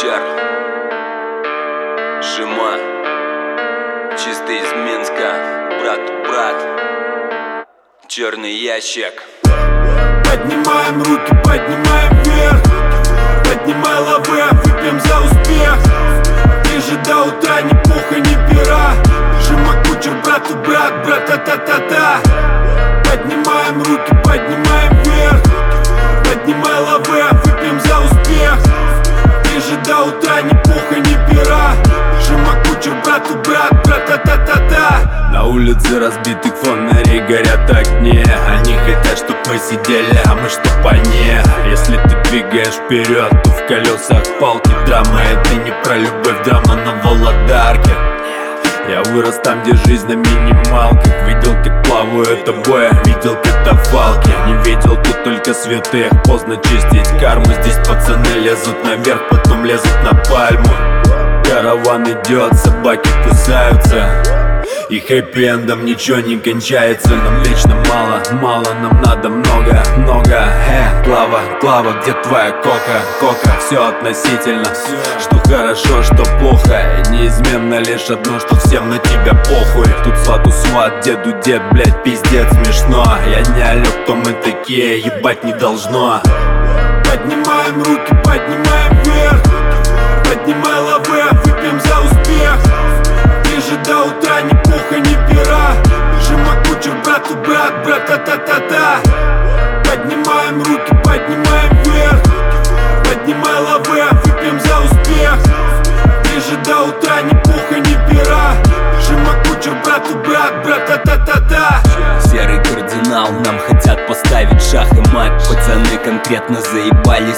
Кучер, Шима, чисто из Минска, брат, черный ящик. Поднимаем руки, поднимаем вверх, поднимай лавы, выпьем за успех. Ниже до утра ни пуха, ни пера. Шима, Кучер, брату брат, та-та-та-та. Поднимаем руки, поднимаем вверх, поднимай лавы, выпьем за успех. Ниже до утра ни пуха, ни пера. Шима, Кучер, брату брат, та-та-та-та. На улице разбитых фонарей горят огни. Они хотят, чтоб мы сидели, а мы чтоб они. Если ты двигаешь вперед, то в колесах палки. Драма это не про любовь, драма на Володарке. Я вырос там, где жизнь на минималках. Видел, как плавают обои, видел катафалки. Не видел тут только святых, поздно чистить карму. Здесь пацаны лезут наверх, потом лезут на пальму. Караван идет, собаки кусаются, и хэппи-эндом ничего не кончается. Нам вечно мало, нам надо много. Клава, где твоя кока? Все относительно, что хорошо, что плохо. И неизменно лишь одно, что всем на тебя похуй. Тут свату сват, деду дед, блять, пиздец смешно. Я не алё, кто мы такие, ебать не должно. Поднимаем руки, поднимаем вверх, поднимай лавы, выпьем за успех. Ниже до утра ни пуха, ни пера. Шима, Кучер, брату брат, та-та-та-та. Поднимаем руки, поднимаем вверх, поднимай лавы, выпьем за успех. Ниже до утра ни пуха, ни пера. Шима, Кучер, брату брат, та-та-та-та. Серый кардинал, нам хотят поставить шах и мат. Пацаны конкретно заебались